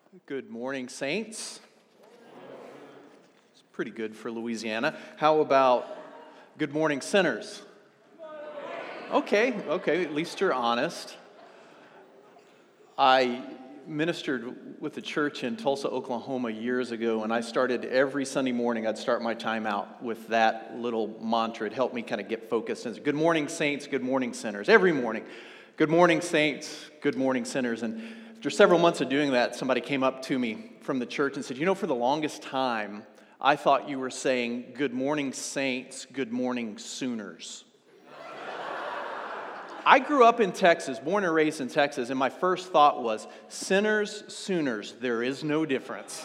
Good morning, saints. It's pretty good for Louisiana. How about good morning, sinners? Okay, at least you're honest. I ministered with a church in Tulsa, Oklahoma years ago, and I started every Sunday morning, I'd start my time out with that little mantra. It helped me kind of get focused. And good morning, saints, good morning, sinners. Every morning, good morning, saints, good morning, sinners. And after several months of doing that, somebody came up to me from the church and said, for the longest time, I thought you were saying, good morning, saints, good morning, Sooners. I grew up in Texas, born and raised in Texas, and my first thought was, sinners, Sooners, there is no difference.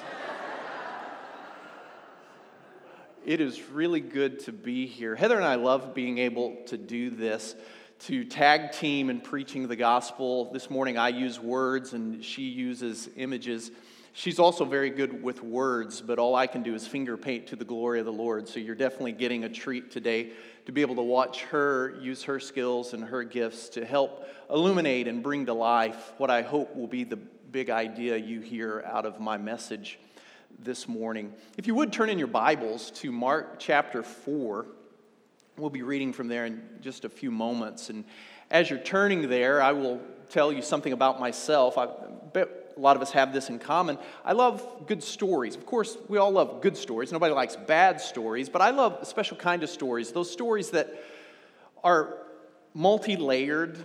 It is really good to be here. Heather and I love being able to do this, to tag team in preaching the gospel. This morning I use words and she uses images. She's also very good with words, but all I can do is finger paint to the glory of the Lord. So you're definitely getting a treat today to be able to watch her use her skills and her gifts to help illuminate and bring to life what I hope will be the big idea you hear out of my message this morning. If you would turn in your Bibles to Mark chapter 4. We'll be reading from there in just a few moments. And as you're turning there, I will tell you something about myself. I bet a lot of us have this in common. I love good stories. Of course, we all love good stories. Nobody likes bad stories, but I love a special kind of stories. Those stories that are multi-layered,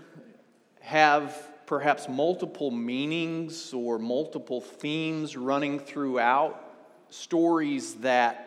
have perhaps multiple meanings or multiple themes running throughout. Stories that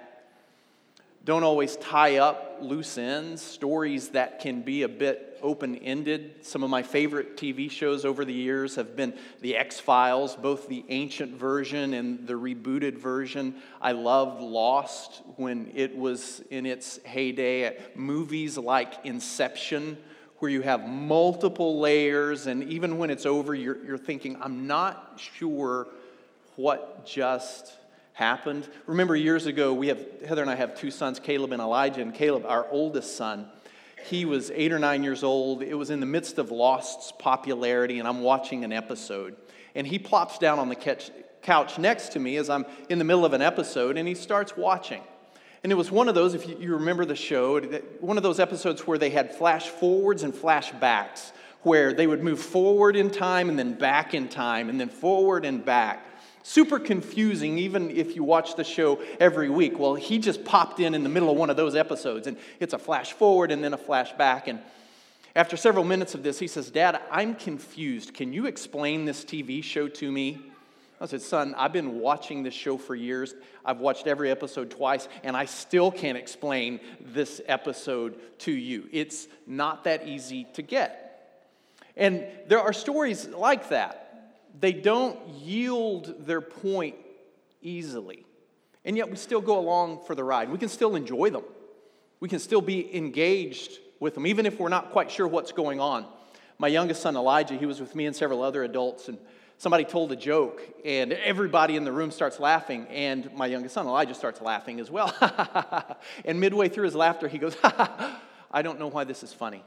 don't always tie up loose ends, stories that can be a bit open-ended. Some of my favorite TV shows over the years have been The X-Files, both the ancient version and the rebooted version. I loved Lost when it was in its heyday. Movies like Inception, where you have multiple layers, and even when it's over, you're thinking, I'm not sure what just happened. Remember years ago, Heather and I have two sons, Caleb and Elijah, and Caleb, our oldest son, he was 8 or 9 years old. It was in the midst of Lost's popularity, and I'm watching an episode. And he plops down on the couch next to me as I'm in the middle of an episode, and he starts watching. And it was one of those, if you remember the show, one of those episodes where they had flash forwards and flashbacks, where they would move forward in time and then back in time, and then forward and back. Super confusing, even if you watch the show every week. Well, he just popped in the middle of one of those episodes, and it's a flash forward and then a flash back. And after several minutes of this, he says, Dad, I'm confused. Can you explain this TV show to me? I said, son, I've been watching this show for years. I've watched every episode twice, and I still can't explain this episode to you. It's not that easy to get. And there are stories like that. They don't yield their point easily. And yet we still go along for the ride. We can still enjoy them. We can still be engaged with them, even if we're not quite sure what's going on. My youngest son, Elijah, he was with me and several other adults, and somebody told a joke, and everybody in the room starts laughing, and my youngest son, Elijah, starts laughing as well. And midway through his laughter, he goes, I don't know why this is funny.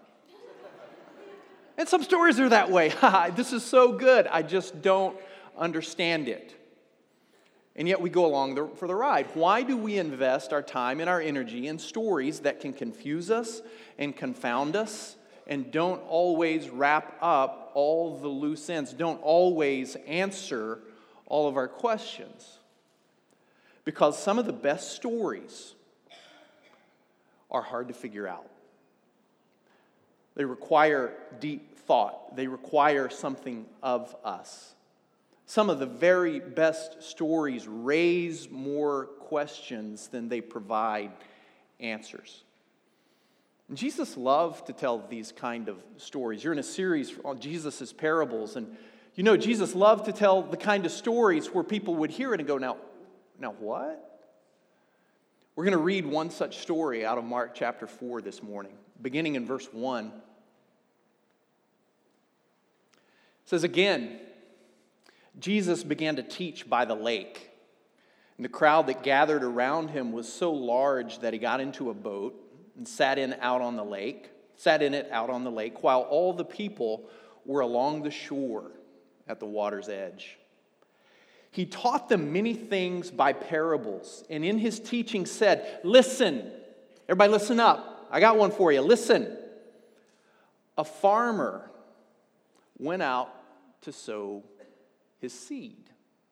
And some stories are that way. This is so good, I just don't understand it. And yet we go along for the ride. Why do we invest our time and our energy in stories that can confuse us and confound us and don't always wrap up all the loose ends, don't always answer all of our questions? Because some of the best stories are hard to figure out. They require deep thought. They require something of us. Some of the very best stories raise more questions than they provide answers. And Jesus loved to tell these kind of stories. You're in a series on Jesus' parables, and Jesus loved to tell the kind of stories where people would hear it and go, now what? We're going to read one such story out of Mark chapter 4 this morning, beginning in verse 1. It says, again, Jesus began to teach by the lake. And the crowd that gathered around him was so large that he got into a boat and sat in it out on the lake, while all the people were along the shore at the water's edge. He taught them many things by parables, and in his teaching said, listen, everybody listen up. I got one for you. Listen. A farmer went out to sow his seed.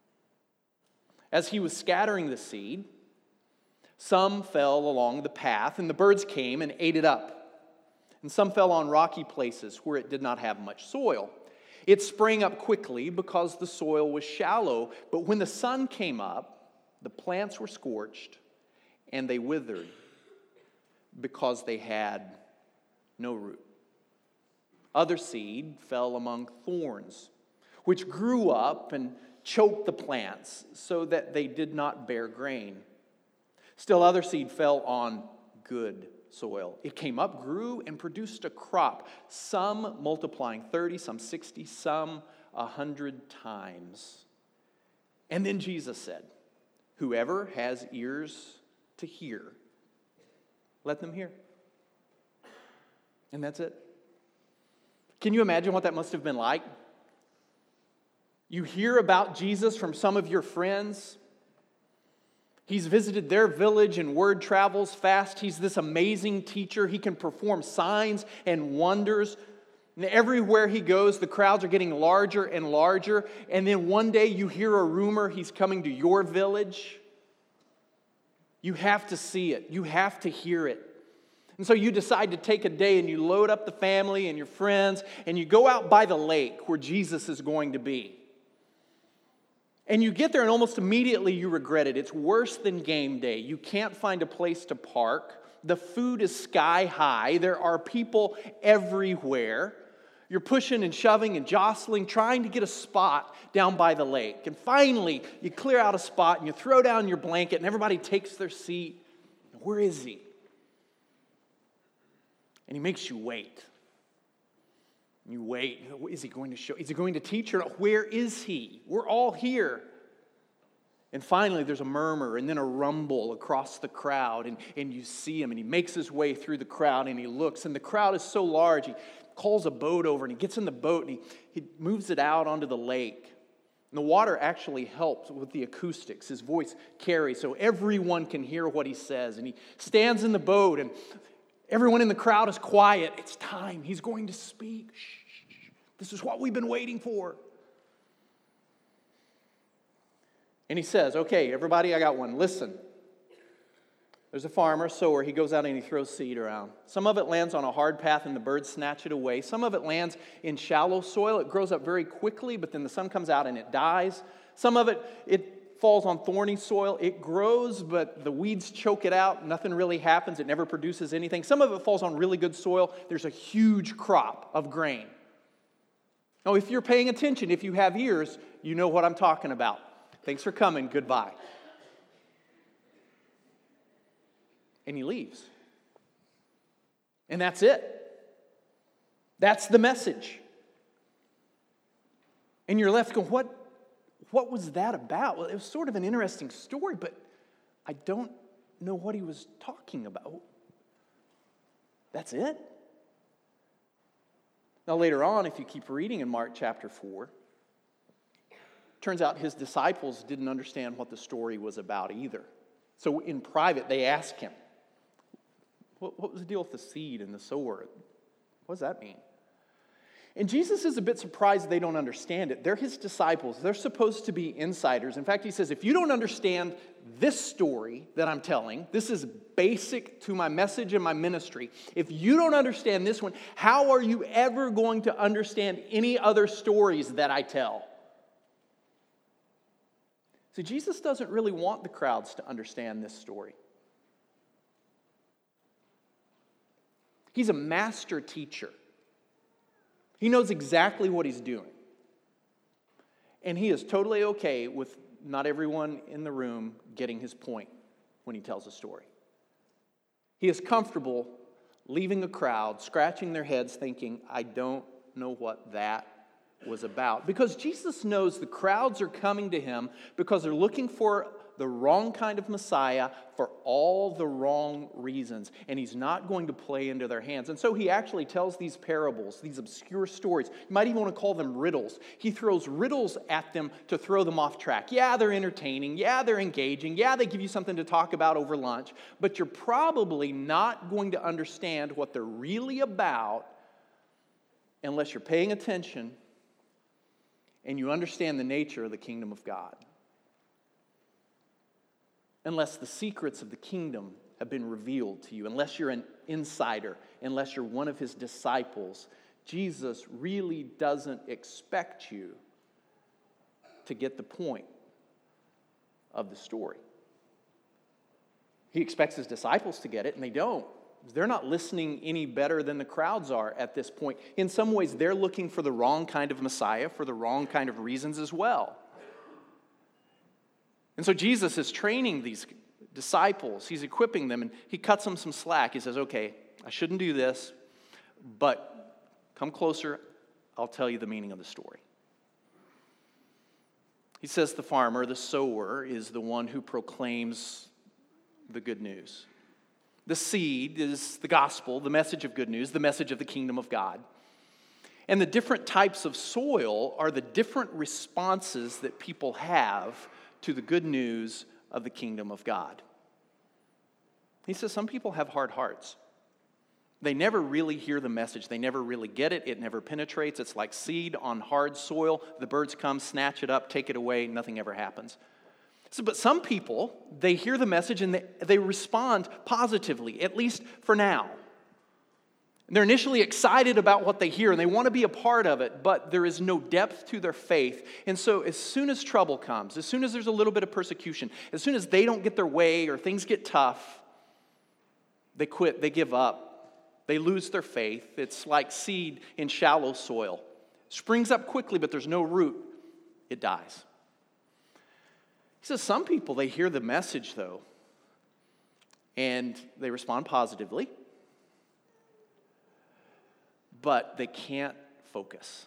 As he was scattering the seed, some fell along the path, and the birds came and ate it up. And some fell on rocky places where it did not have much soil. It sprang up quickly because the soil was shallow, but when the sun came up, the plants were scorched, and they withered because they had no root. Other seed fell among thorns, which grew up and choked the plants so that they did not bear grain. Still other seed fell on good soil. It came up, grew, and produced a crop, some multiplying 30, some 60, some 100 times. And then Jesus said, whoever has ears to hear, let them hear. And that's it. Can you imagine what that must have been like? You hear about Jesus from some of your friends. He's visited their village and word travels fast. He's this amazing teacher. He can perform signs and wonders. And everywhere he goes, the crowds are getting larger and larger. And then one day you hear a rumor he's coming to your village. You have to see it. You have to hear it. And so you decide to take a day and you load up the family and your friends and you go out by the lake where Jesus is going to be. And you get there and almost immediately you regret it. It's worse than game day. You can't find a place to park. The food is sky high. There are people everywhere. You're pushing and shoving and jostling, trying to get a spot down by the lake. And finally, you clear out a spot and you throw down your blanket and everybody takes their seat. Where is he? And he makes you wait. You wait. Is he going to show? Is he going to teach or not? Where is he? We're all here. And finally, there's a murmur and then a rumble across the crowd. And you see him and he makes his way through the crowd and he looks. And the crowd is so large, he calls a boat over and he gets in the boat and he moves it out onto the lake. And the water actually helps with the acoustics. His voice carries so everyone can hear what he says. And he stands in the boat and everyone in the crowd is quiet. It's time. He's going to speak. Shh. This is what we've been waiting for. And he says, okay, everybody, I got one. Listen. There's a farmer, sower. He goes out and he throws seed around. Some of it lands on a hard path and the birds snatch it away. Some of it lands in shallow soil. It grows up very quickly, but then the sun comes out and it dies. Some of it falls on thorny soil. It grows, but the weeds choke it out. Nothing really happens. It never produces anything. Some of it falls on really good soil. There's a huge crop of grain. Now, if you're paying attention, if you have ears, you know what I'm talking about. Thanks for coming. Goodbye. And he leaves. And that's it. That's the message. And you're left going, what was that about? Well, it was sort of an interesting story, but I don't know what he was talking about. That's it. Now later on, if you keep reading in Mark chapter 4, turns out his disciples didn't understand what the story was about either. So in private, they asked him, what was the deal with the seed and the sower? What does that mean? And Jesus is a bit surprised they don't understand it. They're his disciples. They're supposed to be insiders. In fact, he says, if you don't understand this story that I'm telling, this is basic to my message and my ministry. If you don't understand this one, how are you ever going to understand any other stories that I tell? See, Jesus doesn't really want the crowds to understand this story. He's a master teacher. He knows exactly what he's doing. And he is totally okay with not everyone in the room getting his point when he tells a story. He is comfortable leaving a crowd, scratching their heads, thinking, I don't know what that was about. Because Jesus knows the crowds are coming to him because they're looking for the wrong kind of Messiah for all the wrong reasons, and he's not going to play into their hands. And so he actually tells these parables, these obscure stories. You might even want to call them riddles. He throws riddles at them to throw them off track. Yeah, they're entertaining. Yeah, they're engaging. Yeah, they give you something to talk about over lunch, but you're probably not going to understand what they're really about unless you're paying attention and you understand the nature of the kingdom of God. Unless the secrets of the kingdom have been revealed to you, unless you're an insider, unless you're one of his disciples, Jesus really doesn't expect you to get the point of the story. He expects his disciples to get it, and they don't. They're not listening any better than the crowds are at this point. In some ways, they're looking for the wrong kind of Messiah for the wrong kind of reasons as well. And so Jesus is training these disciples. He's equipping them, and he cuts them some slack. He says, okay, I shouldn't do this, but come closer, I'll tell you the meaning of the story. He says the farmer, the sower, is the one who proclaims the good news. The seed is the gospel, the message of good news, the message of the kingdom of God. And the different types of soil are the different responses that people have to the good news of the kingdom of God. He says some people have hard hearts. They never really hear the message. They never really get it. It never penetrates. It's like seed on hard soil. The birds come, snatch it up, take it away. Nothing ever happens. But some people, they hear the message and they respond positively, at least for now. They're initially excited about what they hear and they want to be a part of it, but there is no depth to their faith. And so as soon as trouble comes, as soon as there's a little bit of persecution, as soon as they don't get their way or things get tough, they quit, they give up, they lose their faith. It's like seed in shallow soil. It springs up quickly, but there's no root. It dies. He says some people, they hear the message though, and they respond positively, but they can't focus.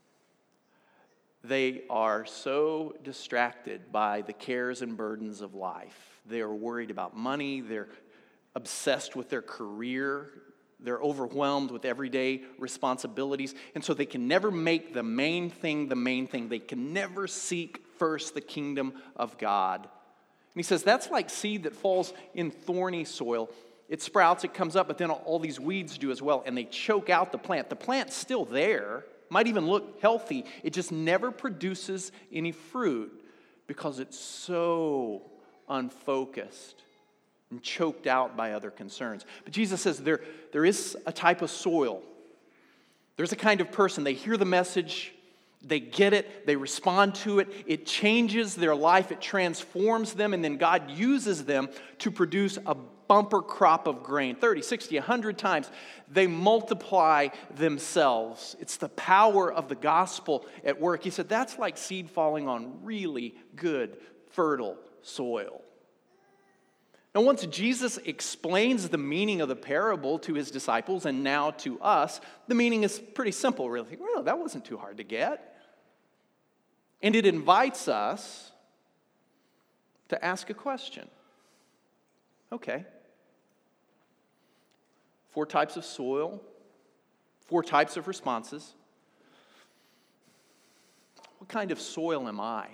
They are so distracted by the cares and burdens of life. They are worried about money. They're obsessed with their career. They're overwhelmed with everyday responsibilities. And so they can never make the main thing the main thing. They can never seek first the kingdom of God. And he says that's like seed that falls in thorny soil. It sprouts, it comes up, but then all these weeds do as well, and they choke out the plant. The plant's still there, might even look healthy. It just never produces any fruit because it's so unfocused and choked out by other concerns. But Jesus says there is a type of soil. There's a kind of person. They hear the message, they get it, they respond to it, it changes their life, it transforms them, and then God uses them to produce a bumper crop of grain, 30, 60, 100 times. They multiply themselves. It's the power of the gospel at work. He said that's like seed falling on really good, fertile soil. Now, once Jesus explains the meaning of the parable to his disciples and now to us, the meaning is pretty simple, really. Well, that wasn't too hard to get. And it invites us to ask a question. Okay. 4 types of soil, 4 types of responses. What kind of soil am I?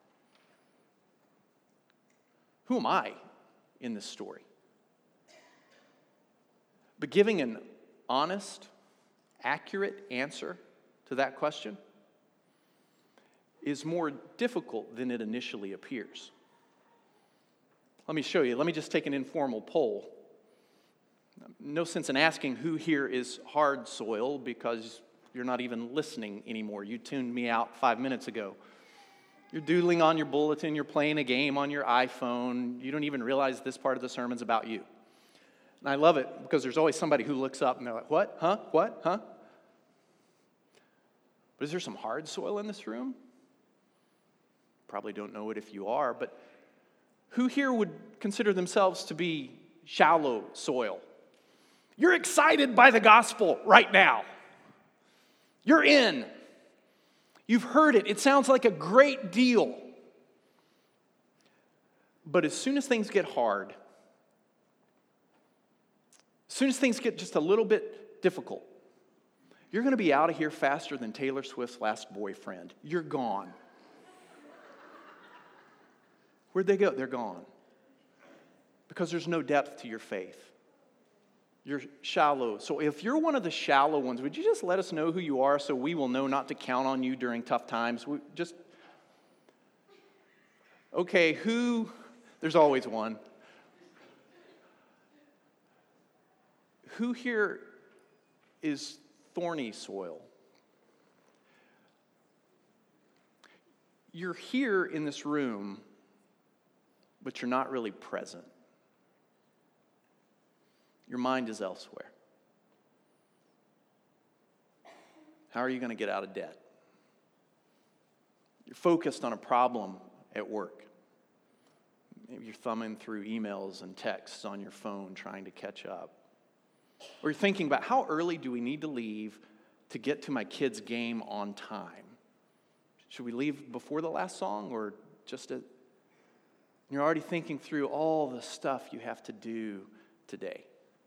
Who am I in this story? But giving an honest, accurate answer to that question is more difficult than it initially appears. Let me show you. Let me just take an informal poll. No sense in asking who here is hard soil because you're not even listening anymore. You tuned me out 5 minutes ago. You're doodling on your bulletin, you're playing a game on your iPhone. You don't even realize this part of the sermon's about you. And I love it because there's always somebody who looks up and they're like, what? Huh? What? Huh? But is there some hard soil in this room? Probably don't know it if you are, but who here would consider themselves to be shallow soil? You're excited by the gospel right now. You're in. You've heard it. It sounds like a great deal. But as soon as things get hard, as soon as things get just a little bit difficult, you're going to be out of here faster than Taylor Swift's last boyfriend. You're gone. Where'd they go? They're gone. Because there's no depth to your faith. You're shallow. So if you're one of the shallow ones, would you just let us know who you are so we will know not to count on you during tough times? Okay, there's always one. Who here is thorny soil? You're here in this room, but you're not really present. Your mind is elsewhere. How are you going to get out of debt? You're focused on a problem at work. Maybe you're thumbing through emails and texts on your phone trying to catch up. Or you're thinking about how early do we need to leave to get to my kid's game on time? Should we leave before the last song or you're already thinking through all the stuff you have to do today.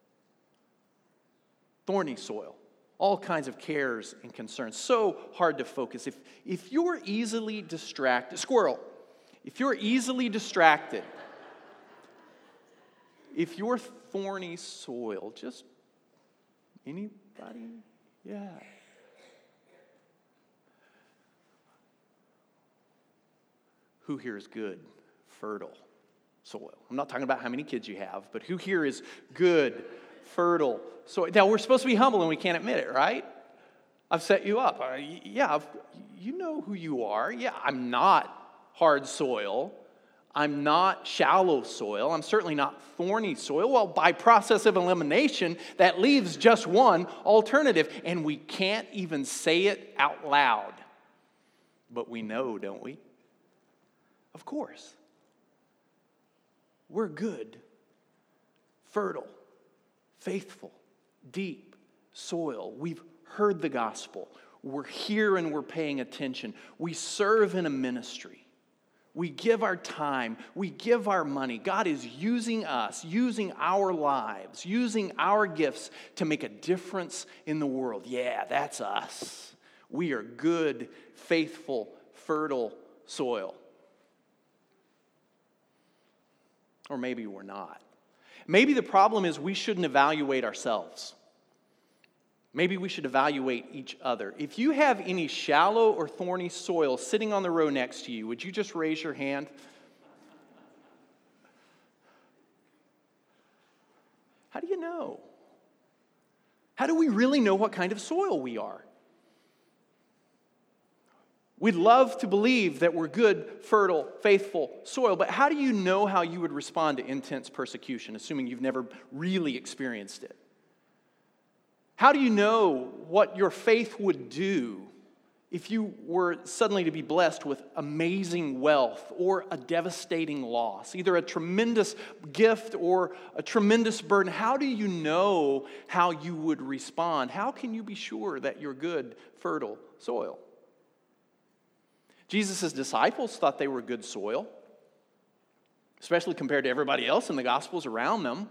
Thorny soil, all kinds of cares and concerns. So hard to focus. If you're easily distracted, squirrel, if you're easily distracted, if you're thorny soil, just anybody? Yeah. Who here is good, fertile soil? I'm not talking about how many kids you have, but who here is good, fertile soil? Now, we're supposed to be humble and we can't admit it, right? I've set you up. You know who you are. Yeah, I'm not hard soil. I'm not shallow soil. I'm certainly not thorny soil. Well, by process of elimination, that leaves just one alternative, and we can't even say it out loud. But we know, don't we? Of course. We're good, fertile, faithful, deep soil. We've heard the gospel. We're here and we're paying attention. We serve in a ministry. We give our time. We give our money. God is using us, using our lives, using our gifts to make a difference in the world. Yeah, that's us. We are good, faithful, fertile soil. Or maybe we're not. Maybe the problem is we shouldn't evaluate ourselves. Maybe we should evaluate each other. If you have any shallow or thorny soil sitting on the row next to you, would you just raise your hand? How do you know? How do we really know what kind of soil we are? We'd love to believe that we're good, fertile, faithful soil, but how do you know how you would respond to intense persecution, assuming you've never really experienced it? How do you know what your faith would do if you were suddenly to be blessed with amazing wealth or a devastating loss, either a tremendous gift or a tremendous burden? How do you know how you would respond? How can you be sure that you're good, fertile soil? Jesus' disciples thought they were good soil, especially compared to everybody else in the Gospels around them.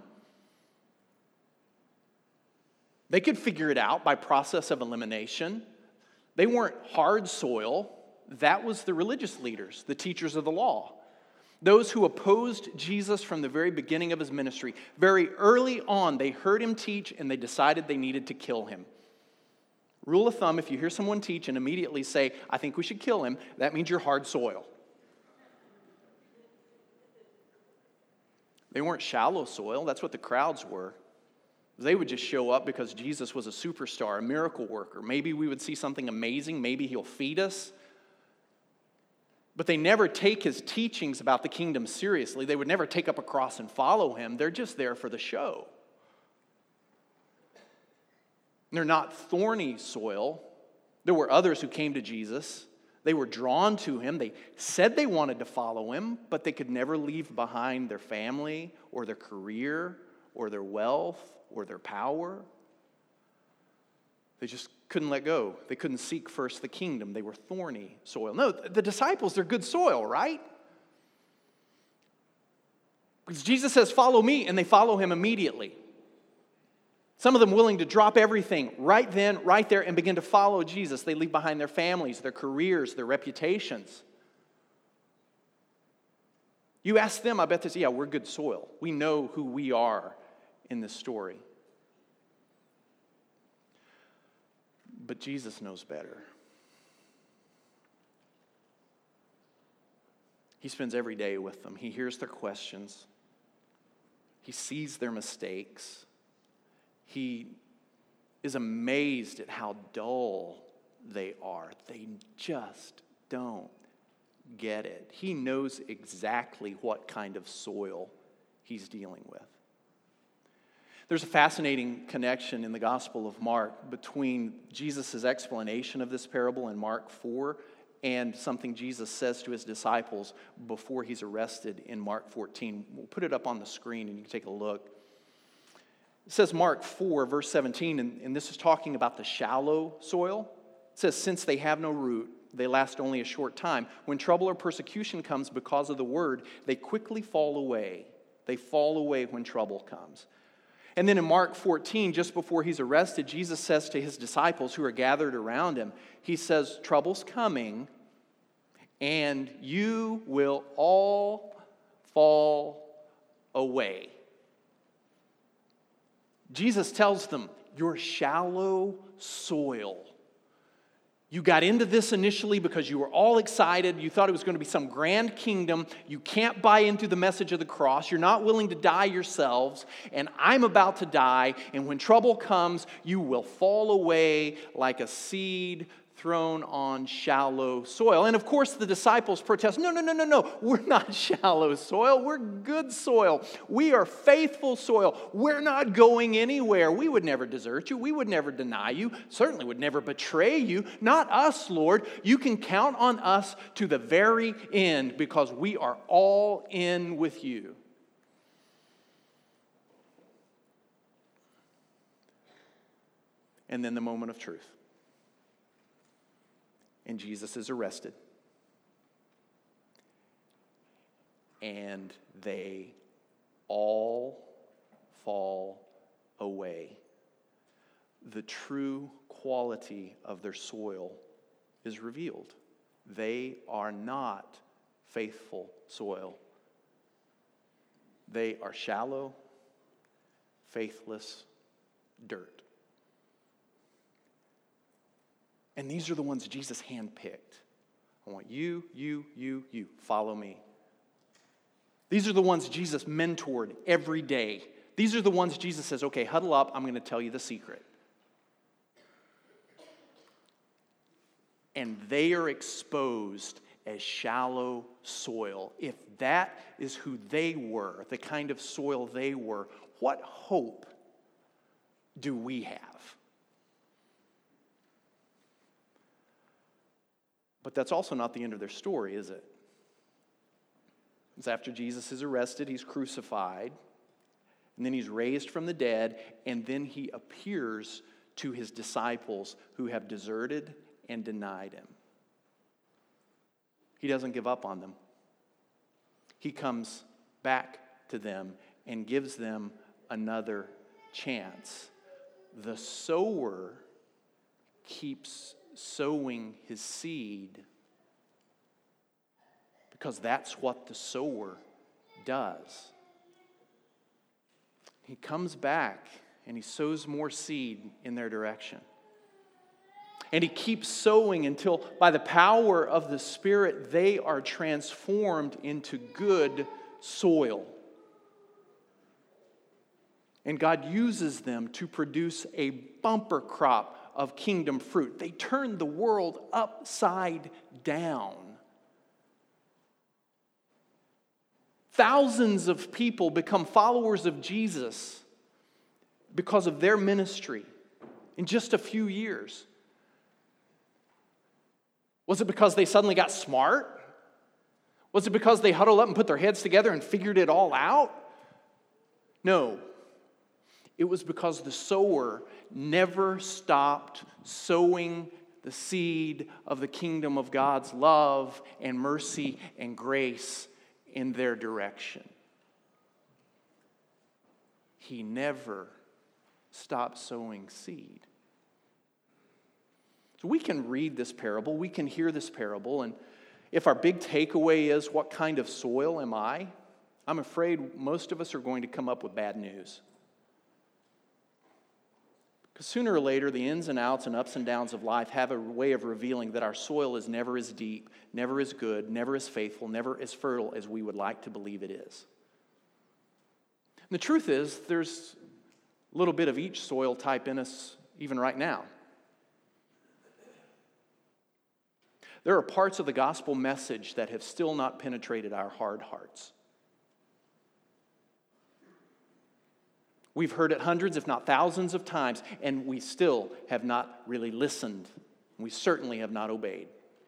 They could figure it out by process of elimination. They weren't hard soil. That was the religious leaders, the teachers of the law. Those who opposed Jesus from the very beginning of his ministry. Very early on, they heard him teach and they decided they needed to kill him. Rule of thumb, if you hear someone teach and immediately say, I think we should kill him, that means you're hard soil. They weren't shallow soil. That's what the crowds were. They would just show up because Jesus was a superstar, a miracle worker. Maybe we would see something amazing. Maybe he'll feed us. But they never take his teachings about the kingdom seriously. They would never take up a cross and follow him. They're just there for the show. They're not thorny soil. There were others who came to Jesus. They were drawn to him. They said they wanted to follow him, but they could never leave behind their family or their career or their wealth or their power. They just couldn't let go. They couldn't seek first the kingdom. They were thorny soil. No, the disciples, they're good soil, right? Because Jesus says, follow me, and they follow him immediately. Some of them willing to drop everything right then, right there, and begin to follow Jesus. They leave behind their families, their careers, their reputations. You ask them, I bet they say, yeah, we're good soil. We know who we are in this story. But Jesus knows better. He spends every day with them. He hears their questions. He sees their mistakes. He is amazed at how dull they are. They just don't get it. He knows exactly what kind of soil he's dealing with. There's a fascinating connection in the Gospel of Mark between Jesus' explanation of this parable in Mark 4 and something Jesus says to his disciples before he's arrested in Mark 14. We'll put it up on the screen and you can take a look. It says Mark 4, verse 17, and this is talking about the shallow soil. It says, since they have no root, they last only a short time. When trouble or persecution comes because of the word, they quickly fall away. They fall away when trouble comes. And then in Mark 14, just before he's arrested, Jesus says to his disciples who are gathered around him, he says, trouble's coming, and you will all fall away. Jesus tells them, you're shallow soil. You got into this initially because you were all excited. You thought it was going to be some grand kingdom. You can't buy into the message of the cross. You're not willing to die yourselves. And I'm about to die. And when trouble comes, you will fall away like a seed thrown on shallow soil. And of course, the disciples protest, no. We're not shallow soil. We're good soil. We are faithful soil. We're not going anywhere. We would never desert you. We would never deny you. Certainly would never betray you. Not us, Lord. You can count on us to the very end because we are all in with you. And then the moment of truth. And Jesus is arrested. And they all fall away. The true quality of their soil is revealed. They are not faithful soil. They are shallow, faithless dirt. And these are the ones Jesus handpicked. I want you, follow me. These are the ones Jesus mentored every day. These are the ones Jesus says, okay, huddle up, I'm going to tell you the secret. And they are exposed as shallow soil. If that is who they were, the kind of soil they were, what hope do we have? But that's also not the end of their story, is it? It's after Jesus is arrested, he's crucified, and then he's raised from the dead, and then he appears to his disciples who have deserted and denied him. He doesn't give up on them. He comes back to them and gives them another chance. The sower keeps sowing his seed because that's what the sower does. He comes back and he sows more seed in their direction. And he keeps sowing until by the power of the Spirit they are transformed into good soil. And God uses them to produce a bumper crop of kingdom fruit. They turn the world upside down. Thousands of people become followers of Jesus because of their ministry in just a few years. Was it because they suddenly got smart? Was it because they huddled up and put their heads together and figured it all out? No. It was because the sower never stopped sowing the seed of the kingdom of God's love and mercy and grace in their direction. He never stops sowing seed. So we can read this parable, we can hear this parable, and if our big takeaway is, what kind of soil am I? I'm afraid most of us are going to come up with bad news. Because sooner or later, the ins and outs and ups and downs of life have a way of revealing that our soil is never as deep, never as good, never as faithful, never as fertile as we would like to believe it is. And the truth is, there's a little bit of each soil type in us even right now. There are parts of the gospel message that have still not penetrated our hard hearts. We've heard it hundreds, if not thousands of times, and we still have not really listened. We certainly have not obeyed.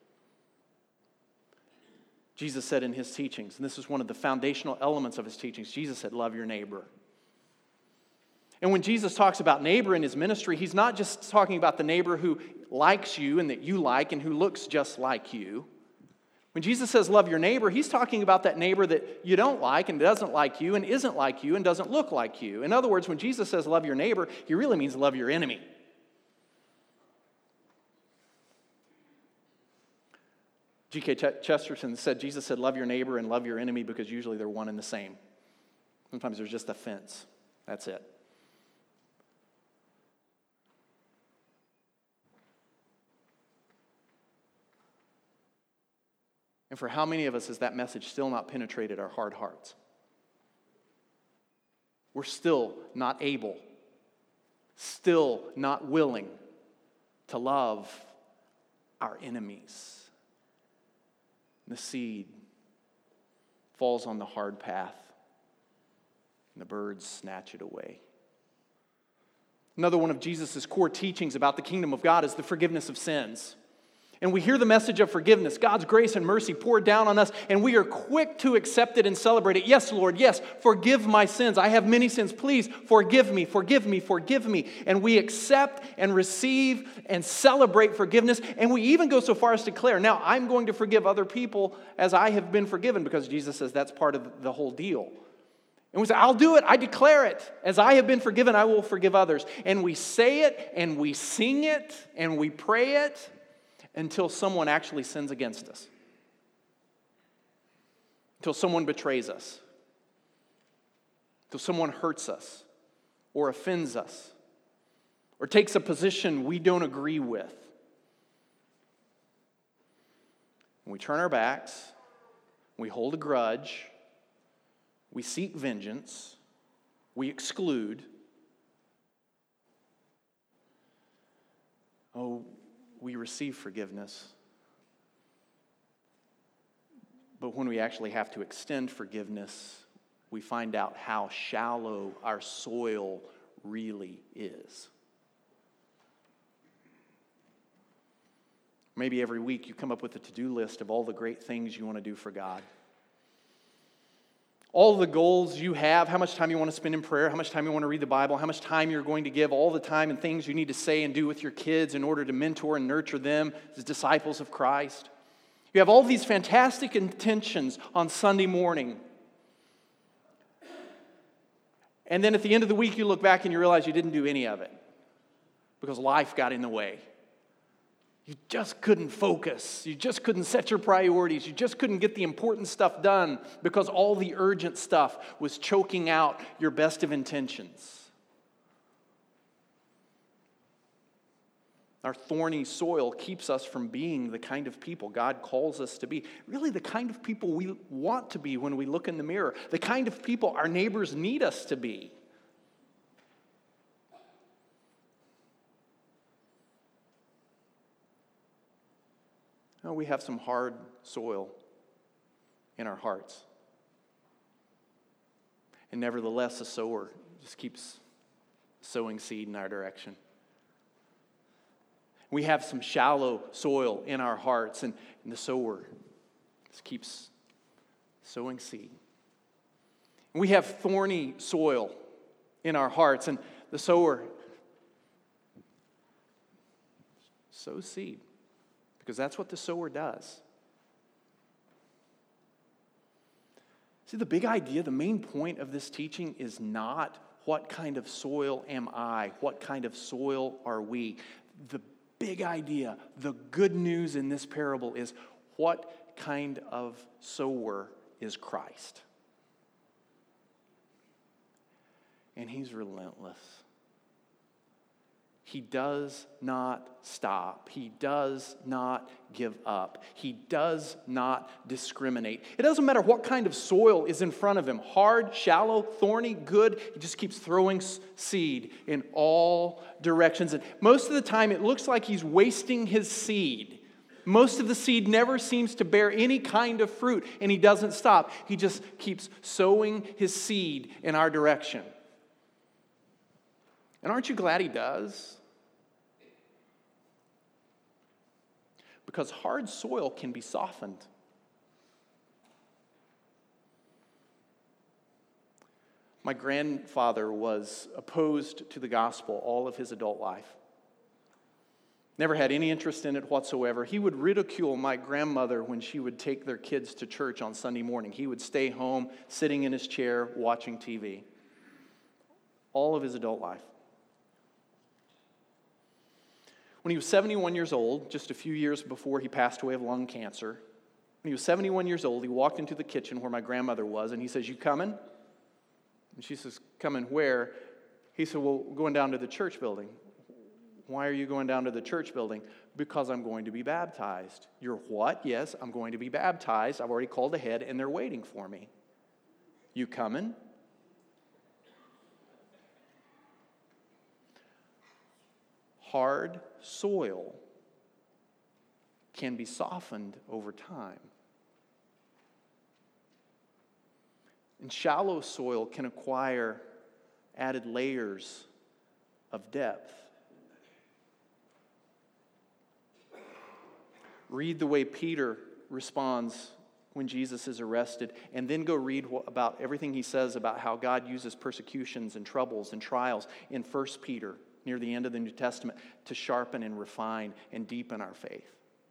Jesus said in his teachings, and this is one of the foundational elements of his teachings, Jesus said, love your neighbor. And when Jesus talks about neighbor in his ministry, he's not just talking about the neighbor who likes you and that you like and who looks just like you. When Jesus says love your neighbor, he's talking about that neighbor that you don't like and doesn't like you and isn't like you and doesn't look like you. In other words, when Jesus says love your neighbor, he really means love your enemy. G.K. Chesterton said, Jesus said love your neighbor and love your enemy because usually they're one and the same. Sometimes there's just a fence. That's it. And for how many of us has that message still not penetrated our hard hearts? We're still not able, still not willing to love our enemies. The seed falls on the hard path, and the birds snatch it away. Another one of Jesus' core teachings about the kingdom of God is the forgiveness of sins. And we hear the message of forgiveness, God's grace and mercy poured down on us, and we are quick to accept it and celebrate it. Yes, Lord, yes, forgive my sins. I have many sins. Please forgive me, forgive me, forgive me. And we accept and receive and celebrate forgiveness, and we even go so far as to declare, now I'm going to forgive other people as I have been forgiven, because Jesus says that's part of the whole deal. And we say, I'll do it, I declare it. As I have been forgiven, I will forgive others. And we say it, and we sing it, and we pray it, until someone actually sins against us. Until someone betrays us. Until someone hurts us or offends us or takes a position we don't agree with. And we turn our backs, we hold a grudge, we seek vengeance, we exclude. Oh, we receive forgiveness, but when we actually have to extend forgiveness, we find out how shallow our soil really is. Maybe every week you come up with a to-do list of all the great things you want to do for God. All the goals you have, how much time you want to spend in prayer, how much time you want to read the Bible, how much time you're going to give, all the time and things you need to say and do with your kids in order to mentor and nurture them as disciples of Christ. You have all these fantastic intentions on Sunday morning. And then at the end of the week, you look back and you realize you didn't do any of it because life got in the way. You just couldn't focus. You just couldn't set your priorities. You just couldn't get the important stuff done because all the urgent stuff was choking out your best of intentions. Our thorny soil keeps us from being the kind of people God calls us to be. Really the kind of people we want to be when we look in the mirror. The kind of people our neighbors need us to be. No, we have some hard soil in our hearts. And nevertheless, a sower just keeps sowing seed in our direction. We have some shallow soil in our hearts, and the sower just keeps sowing seed. And we have thorny soil in our hearts, and the sower sows seed. Because that's what the sower does. See, the big idea, the main point of this teaching is not what kind of soil am I? What kind of soil are we? The big idea, the good news in this parable is, what kind of sower is Christ? And he's relentless. He does not stop. He does not give up. He does not discriminate. It doesn't matter what kind of soil is in front of him. Hard, shallow, thorny, good. He just keeps throwing seed in all directions. And most of the time it looks like he's wasting his seed. Most of the seed never seems to bear any kind of fruit, and he doesn't stop. He just keeps sowing his seed in our direction. And aren't you glad he does? Because hard soil can be softened. My grandfather was opposed to the gospel all of his adult life. Never had any interest in it whatsoever. He would ridicule my grandmother when she would take their kids to church on Sunday morning. He would stay home, sitting in his chair, watching TV. All of his adult life. When he was 71 years old, just a few years before he passed away of lung cancer, when he was 71 years old, he walked into the kitchen where my grandmother was, and he says, "You coming?" And she says, "Coming where?" He said, "Well, going down to the church building." "Why are you going down to the church building?" "Because I'm going to be baptized." "You're what?" "Yes, I'm going to be baptized. I've already called ahead, and they're waiting for me." "You coming?" Hard soil can be softened over time. And shallow soil can acquire added layers of depth. Read the way Peter responds when Jesus is arrested, and then go read about everything he says about how God uses persecutions and troubles and trials in 1 Peter, near the end of the New Testament, to sharpen and refine and deepen our faith.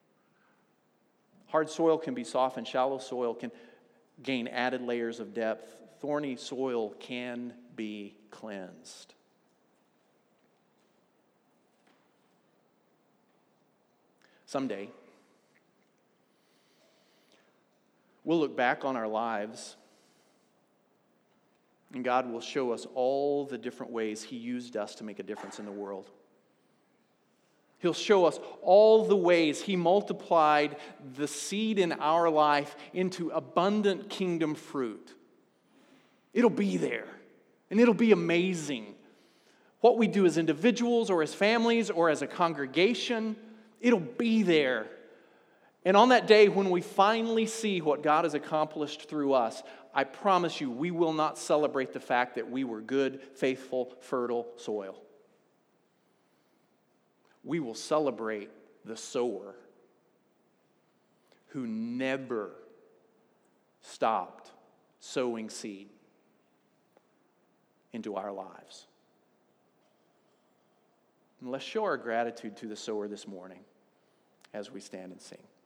Hard soil can be softened. Shallow soil can gain added layers of depth. Thorny soil can be cleansed. Someday, we'll look back on our lives, and God will show us all the different ways He used us to make a difference in the world. He'll show us all the ways He multiplied the seed in our life into abundant kingdom fruit. It'll be there, and it'll be amazing. What we do as individuals or as families or as a congregation, it'll be there. And on that day when we finally see what God has accomplished through us, I promise you, we will not celebrate the fact that we were good, faithful, fertile soil. We will celebrate the sower who never stopped sowing seed into our lives. And let's show our gratitude to the sower this morning as we stand and sing.